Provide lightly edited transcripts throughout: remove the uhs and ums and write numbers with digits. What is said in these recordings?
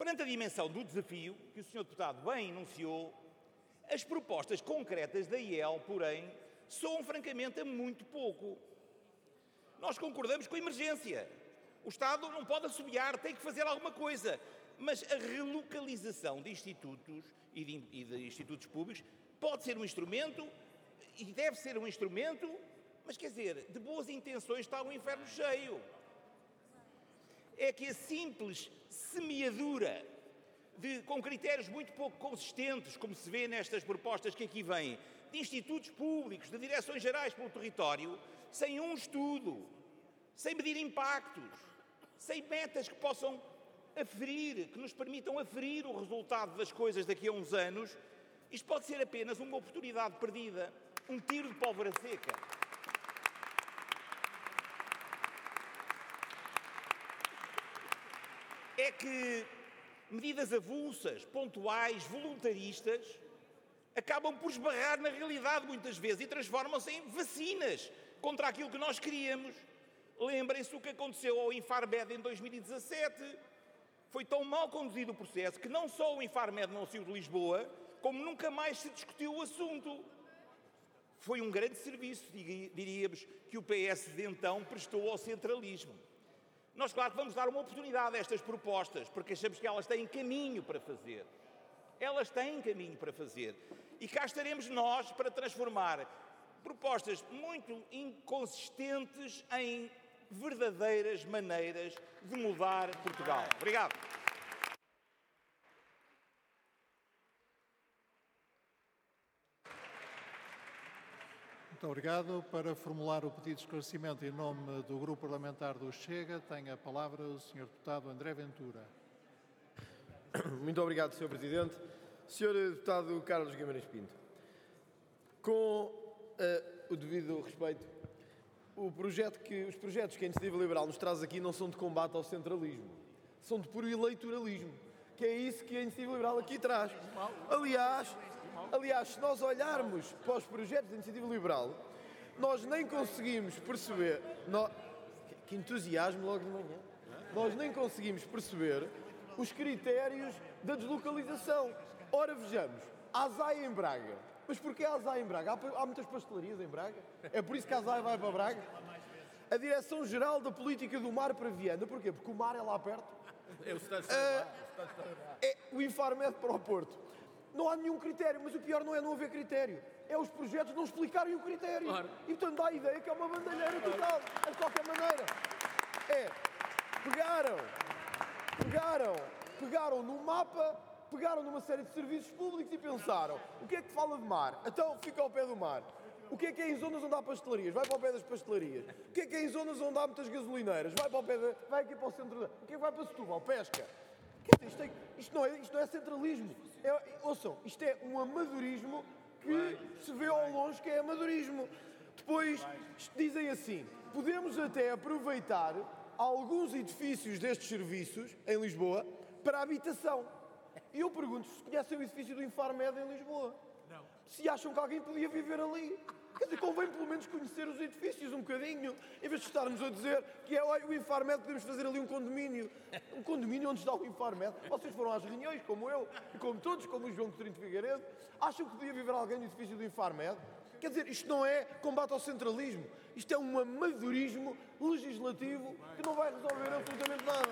Perante a dimensão do desafio que o Sr. Deputado bem enunciou, as propostas concretas da IEL, porém, soam francamente a muito pouco. Nós concordamos com a emergência. O Estado não pode assobiar, tem que fazer alguma coisa. Mas a relocalização de institutos e de institutos públicos pode ser um instrumento e deve ser um instrumento, mas quer dizer, de boas intenções está o inferno cheio. É que a simples semeadura com critérios muito pouco consistentes, como se vê nestas propostas que aqui vêm, de institutos públicos, de direções gerais pelo território, sem um estudo, sem medir impactos, sem metas que possam aferir, que nos permitam aferir o resultado das coisas daqui a uns anos, isto pode ser apenas uma oportunidade perdida, um tiro de pólvora seca. É que medidas avulsas, pontuais, voluntaristas, acabam por esbarrar na realidade muitas vezes e transformam-se em vacinas contra aquilo que nós queríamos. Lembrem-se o que aconteceu ao Infarmed em 2017. Foi tão mal conduzido o processo que não só o Infarmed não saiu de Lisboa, como nunca mais se discutiu o assunto. Foi um grande serviço, diríamos, que o PS de então prestou ao centralismo. Nós, claro, que vamos dar uma oportunidade a estas propostas, porque achamos que elas têm caminho para fazer. Elas têm caminho para fazer. E cá estaremos nós para transformar propostas muito inconsistentes em verdadeiras maneiras de mudar Portugal. Obrigado. Muito obrigado. Para formular o pedido de esclarecimento em nome do Grupo Parlamentar do Chega, tem a palavra o Sr. Deputado André Ventura. Muito obrigado, Sr. Presidente. Sr. Deputado Carlos Guimarães Pinto, com o devido respeito, os projetos que a Iniciativa Liberal nos traz aqui não são de combate ao centralismo, são de puro eleitoralismo, que é isso que a Iniciativa Liberal aqui traz. Aliás, se nós olharmos para os projetos da Iniciativa Liberal, nós nem conseguimos perceber... Que entusiasmo logo de manhã! Nós nem conseguimos perceber os critérios da deslocalização. Ora, vejamos, a ASAI em Braga. Mas porquê a ASAI em Braga? Há muitas pastelarias em Braga? É por isso que a ASAI vai para Braga? A Direção-Geral da Política do Mar para Viana. Porquê? Porque o mar é lá perto. É o Infarmed para o Porto. Não há nenhum critério, mas o pior não é não haver critério. É os projetos não explicarem o critério. Claro. E, portanto, dá a ideia que é uma bandalheira total. De qualquer maneira. Pegaram no mapa, pegaram numa série de serviços públicos e pensaram, o que é que fala de mar? Então fica ao pé do mar. O que é em zonas onde há pastelarias? Vai para o pé das pastelarias. O que é em zonas onde há muitas gasolineiras? Vai aqui para o centro. O que é que vai para Setúbal? Pesca. Isto não é centralismo. Ouçam, isto é um amadorismo que se vê ao longe que é amadorismo. Depois dizem assim, podemos até aproveitar alguns edifícios destes serviços em Lisboa para a habitação. E eu pergunto se conhecem o edifício do Infarmed em Lisboa. Não. Se acham que alguém podia viver ali. Quer dizer, convém pelo menos conhecer os edifícios um bocadinho, em vez de estarmos a dizer que é o Infarmed, podemos fazer ali um condomínio. Um condomínio onde está o Infarmed. Vocês foram às reuniões, como eu, e como todos, como o João Coutinho de Figueiredo. Acham que podia viver alguém no edifício do Infarmed? Quer dizer, isto não é combate ao centralismo. Isto é um amadorismo legislativo que não vai resolver absolutamente nada.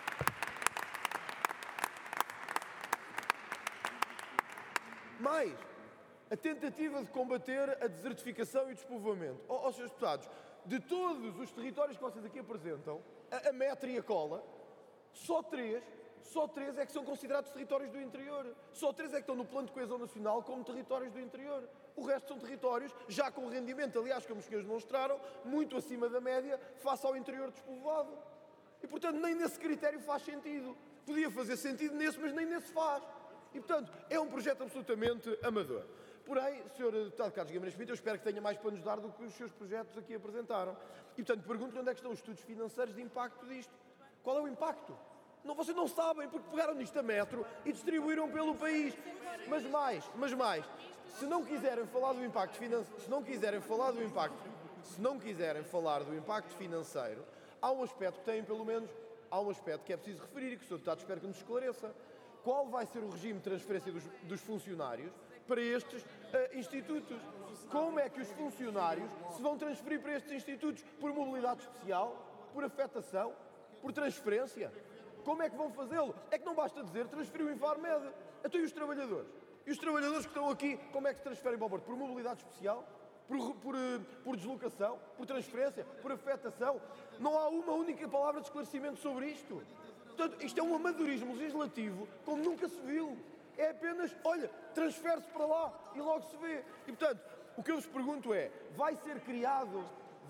Mais, a tentativa de combater a desertificação e o despovoamento. Srs. Deputados, de todos os territórios que vocês aqui apresentam, a Metra e a Cola, só três é que são considerados territórios do interior. Só 3 é que estão no Plano de Coesão Nacional como territórios do interior. O resto são territórios, já com rendimento, aliás, como os senhores demonstraram, muito acima da média, face ao interior despovoado. E, portanto, nem nesse critério faz sentido. Podia fazer sentido nesse, mas nem nesse faz. E, portanto, é um projeto absolutamente amador. Porém, Sr. Deputado Carlos Guimarães Pinto, eu espero que tenha mais para nos dar do que os seus projetos aqui apresentaram. E, portanto, pergunto-lhe onde é que estão os estudos financeiros de impacto disto. Qual é o impacto? Não, vocês não sabem, porque pegaram nisto a metro e distribuíram pelo país. Mas mais, se não quiserem falar do impacto financeiro, se não quiserem falar do impacto financeiro, há um aspecto que têm pelo menos há um aspecto que é preciso referir e que o Sr. Deputado espero que nos esclareça. Qual vai ser o regime de transferência dos funcionários para estes institutos? Como é que os funcionários se vão transferir para estes institutos? Por mobilidade especial? Por afetação? Por transferência? Como é que vão fazê-lo? É que não basta dizer transferir o Infarmed. Então e os trabalhadores? E os trabalhadores que estão aqui, como é que se transferem para o Porto? Por mobilidade especial? Por deslocação? Por transferência? Por afetação? Não há uma única palavra de esclarecimento sobre isto. Portanto, isto é um amadorismo legislativo como nunca se viu. É apenas, olha, transfere-se para lá e logo se vê. E, portanto, o que eu vos pergunto é, vai ser criado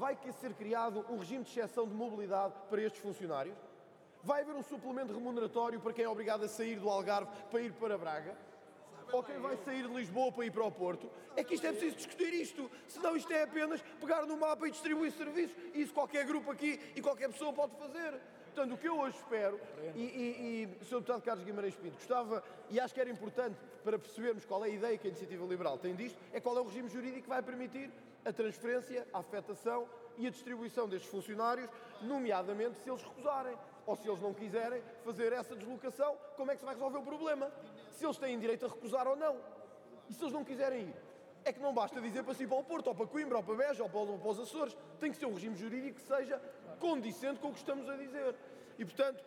um regime de exceção de mobilidade para estes funcionários? Vai haver um suplemento remuneratório para quem é obrigado a sair do Algarve para ir para Braga? Ou quem vai sair de Lisboa para ir para o Porto? É que isto é preciso discutir isto. Senão isto é apenas pegar no mapa e distribuir serviços. E isso qualquer grupo aqui e qualquer pessoa pode fazer. Portanto, o que eu hoje espero, e o Sr. Deputado Carlos Guimarães Pinto gostava, e acho que era importante para percebermos qual é a ideia que a Iniciativa Liberal tem disto, é qual é o regime jurídico que vai permitir a transferência, a afetação e a distribuição destes funcionários, nomeadamente se eles recusarem, ou se eles não quiserem fazer essa deslocação, como é que se vai resolver o problema? Se eles têm direito a recusar ou não. E se eles não quiserem ir? É que não basta dizer para si para o Porto, ou para Coimbra, ou para Beja, ou para os Açores. Tem que ser um regime jurídico que seja condicente com o que estamos a dizer. E, portanto,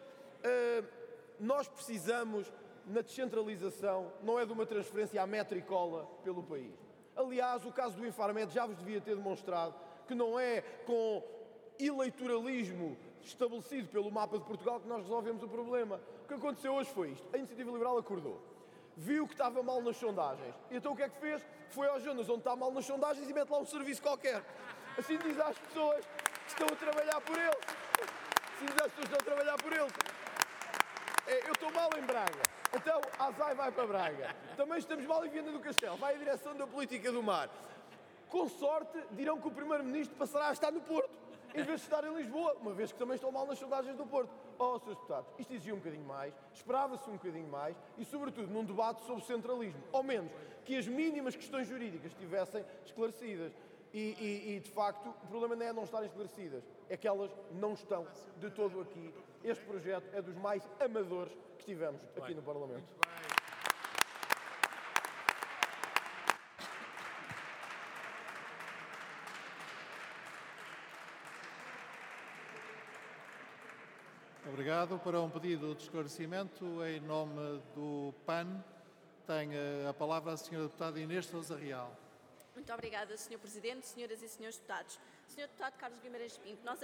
nós precisamos, na descentralização, não é de uma transferência à metro e cola pelo país. Aliás, o caso do Infarmed já vos devia ter demonstrado que não é com eleitoralismo estabelecido pelo mapa de Portugal que nós resolvemos o problema. O que aconteceu hoje foi isto. A Iniciativa Liberal acordou. Viu que estava mal nas sondagens. E então o que é que fez? Foi aos Jonas onde está mal nas sondagens e mete lá um serviço qualquer. Assim diz às pessoas que estão a trabalhar por eles. Assim diz às pessoas que estão a trabalhar por eles. Eu estou mal em Braga. Então a ASAI vai para Braga. Também estamos mal em Viana do Castelo. Vai à direção da política do mar. Com sorte, dirão que o Primeiro-Ministro passará a estar no Porto, em vez de estar em Lisboa, uma vez que também estão mal nas sondagens do Porto. Oh, Srs. Deputados, isto exigia um bocadinho mais, esperava-se um bocadinho mais e, sobretudo, num debate sobre centralismo. Ao menos que as mínimas questões jurídicas estivessem esclarecidas. E, de facto, o problema não é não estarem esclarecidas, é que elas não estão de todo aqui. Este projeto é dos mais amadores que tivemos aqui no Parlamento. Obrigado. Para um pedido de esclarecimento, em nome do PAN, tem a palavra a Sra. Deputada Inês Sousa Real. Muito obrigada, Sr. Presidente, senhoras e senhores deputados. Sr. Deputado Carlos Guimarães Pinto, nós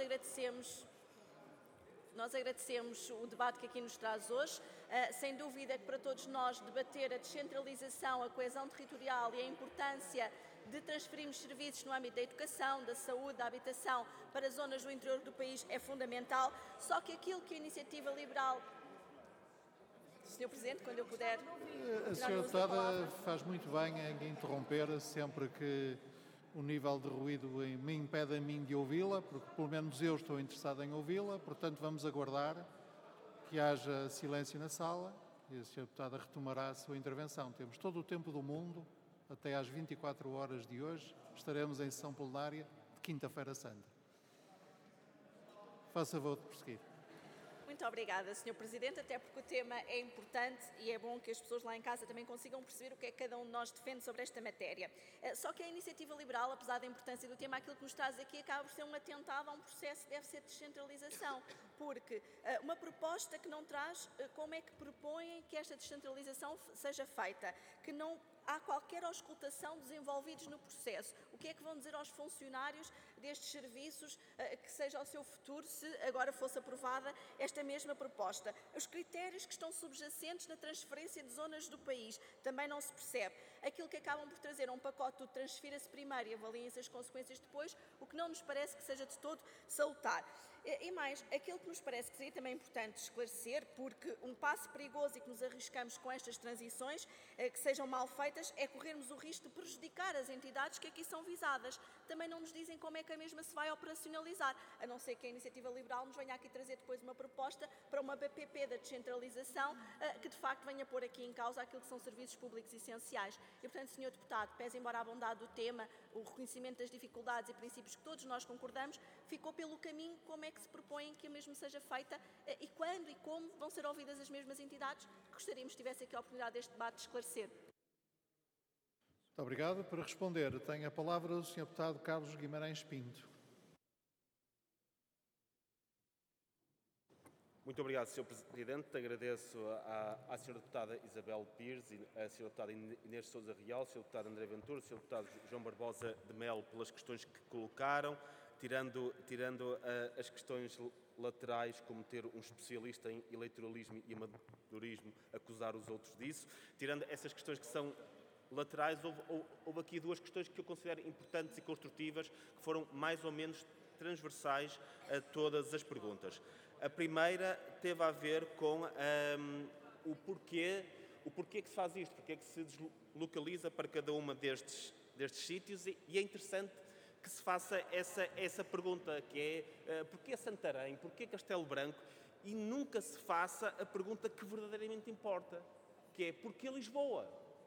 agradecemos o debate que aqui nos traz hoje. Sem dúvida que para todos nós debater a descentralização, a coesão territorial e a importância de transferirmos serviços no âmbito da educação, da saúde, da habitação para zonas do interior do país é fundamental, só que aquilo que a Iniciativa Liberal... Sr. Presidente, quando eu puder... A Sra. Deputada faz muito bem em interromper sempre que o nível de ruído me impede a mim de ouvi-la, porque pelo menos eu estou interessado em ouvi-la, portanto vamos aguardar que haja silêncio na sala e a Sra. Deputada retomará a sua intervenção. Temos todo o tempo do mundo, até às 24 horas de hoje, estaremos em sessão plenária de Quinta-feira Santa. Faça favor de prosseguir. Muito obrigada, Sr. Presidente, até porque o tema é importante e é bom que as pessoas lá em casa também consigam perceber o que é que cada um de nós defende sobre esta matéria. Só que a Iniciativa Liberal, apesar da importância do tema, aquilo que nos traz aqui acaba por ser um atentado a um processo que deve ser de descentralização, porque uma proposta que não traz como é que propõem que esta descentralização seja feita, que não há qualquer auscultação desenvolvidos no processo. O que é que vão dizer aos funcionários destes serviços que seja o seu futuro se agora fosse aprovada esta mesma proposta? Os critérios que estão subjacentes na transferência de zonas do país também não se percebe. Aquilo que acabam por trazer a um pacote do transfira-se primeiro e avaliem-se as consequências depois, o que não nos parece que seja de todo salutar. E mais, aquilo que nos parece que seria também importante esclarecer, porque um passo perigoso e que nos arriscamos com estas transições, que sejam mal feitas, é corrermos o risco de prejudicar as entidades que aqui são visadas. Também não nos dizem como é que a mesma se vai operacionalizar, a não ser que a Iniciativa Liberal nos venha aqui trazer depois uma proposta para uma BPP da descentralização, que de facto venha pôr aqui em causa aquilo que são serviços públicos essenciais. E, portanto, Sr. Deputado, pese embora a bondade do tema, o reconhecimento das dificuldades e princípios que todos nós concordamos, ficou pelo caminho como é que se propõem que a mesma seja feita e quando e como vão ser ouvidas as mesmas entidades? Gostaríamos que tivesse aqui a oportunidade deste debate de esclarecer. Muito obrigado. Para responder, tem a palavra o Sr. Deputado Carlos Guimarães Pinto. Muito obrigado, Sr. Presidente. Agradeço à Sra. Deputada Isabel Pires e à Sra. Deputada Inês Sousa Real, Sr. Deputado André Ventura, Sr. Deputado João Barbosa de Melo pelas questões que colocaram, tirando as questões laterais, como ter um especialista em eleitoralismo e amadorismo acusar os outros disso. Tirando essas questões que são laterais, houve aqui duas questões que eu considero importantes e construtivas, que foram mais ou menos transversais a todas as perguntas. A primeira teve a ver com o porquê que se faz isto, porque é que se deslocaliza para cada uma destes sítios, e é interessante que se faça essa pergunta, que é porquê Santarém, porquê Castelo Branco, e nunca se faça a pergunta que verdadeiramente importa, que é porquê Lisboa?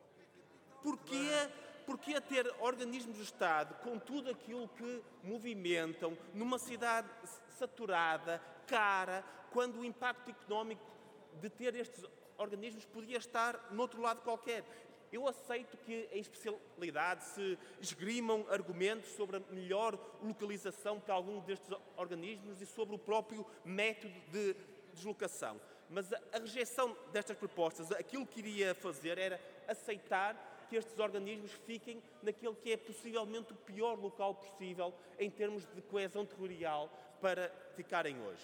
Porquê ter organismos de Estado com tudo aquilo que movimentam numa cidade saturada, cara, quando o impacto económico de ter estes organismos podia estar noutro lado qualquer? Eu aceito que em especialidade se esgrimam argumentos sobre a melhor localização para algum destes organismos e sobre o próprio método de deslocação. Mas a rejeição destas propostas, aquilo que iria fazer era aceitar que estes organismos fiquem naquele que é possivelmente o pior local possível em termos de coesão territorial para ficarem hoje.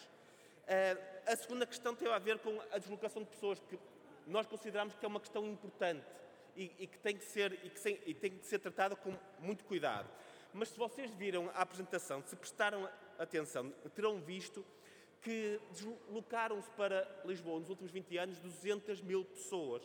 A segunda questão tem a ver com a deslocação de pessoas, que nós consideramos que é uma questão importante e que tem que ser tratada com muito cuidado. Mas se vocês viram a apresentação, se prestaram atenção, terão visto que deslocaram-se para Lisboa nos últimos 20 anos 200 mil pessoas.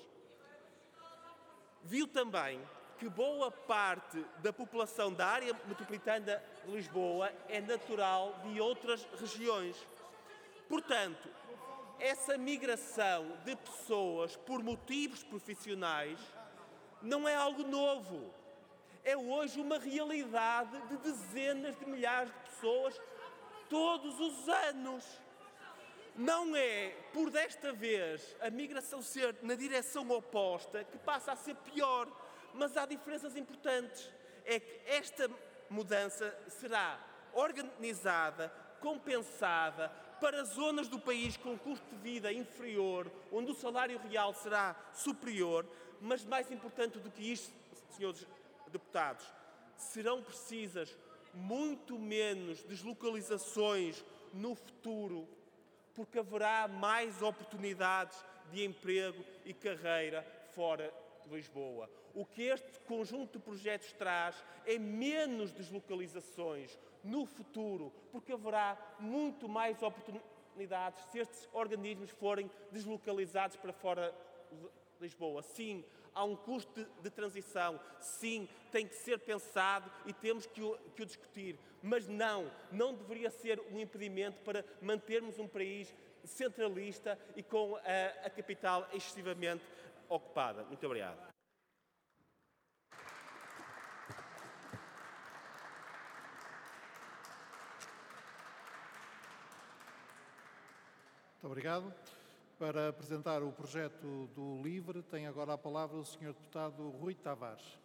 Viu também que boa parte da população da área metropolitana de Lisboa é natural de outras regiões. Portanto, essa migração de pessoas por motivos profissionais não é algo novo. É hoje uma realidade de dezenas de milhares de pessoas todos os anos. Não é por desta vez a migração ser na direção oposta que passa a ser pior, mas há diferenças importantes. É que esta mudança será organizada, compensada para zonas do país com custo de vida inferior, onde o salário real será superior, mas mais importante do que isto, senhores deputados, serão precisas muito menos deslocalizações no futuro, porque haverá mais oportunidades de emprego e carreira fora de Lisboa. O que este conjunto de projetos traz é menos deslocalizações no futuro, porque haverá muito mais oportunidades se estes organismos forem deslocalizados para fora de Lisboa. Sim, há um custo de transição, sim, tem que ser pensado e temos que o discutir, mas não deveria ser um impedimento para mantermos um país centralista e com a capital excessivamente ocupada. Muito obrigado. Muito obrigado. Para apresentar o projeto do LIVRE, tem agora a palavra o Sr. Deputado Rui Tavares.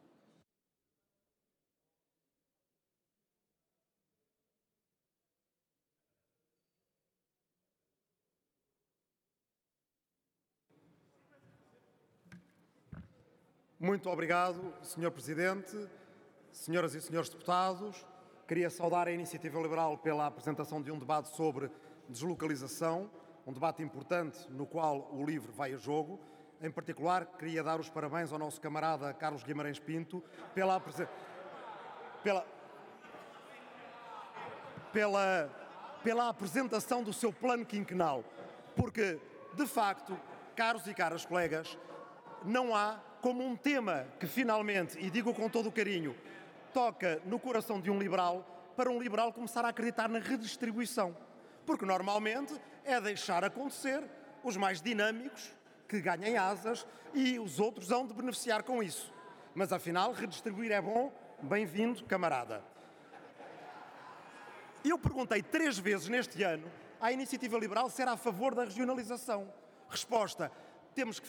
Muito obrigado, Sr. Presidente, senhoras e senhores deputados. Queria saudar a Iniciativa Liberal pela apresentação de um debate sobre deslocalização, um debate importante no qual o LIVRE vai a jogo. Em particular, queria dar os parabéns ao nosso camarada Carlos Guimarães Pinto pela apresentação do seu plano quinquenal, porque, de facto, caros e caras colegas, não há como um tema que finalmente, e digo com todo o carinho, toca no coração de um liberal, para um liberal começar a acreditar na redistribuição. Porque normalmente é deixar acontecer, os mais dinâmicos que ganhem asas e os outros hão de beneficiar com isso. Mas afinal, redistribuir é bom, bem-vindo, camarada. Eu perguntei 3 vezes neste ano à Iniciativa Liberal se era a favor da regionalização. Resposta: temos que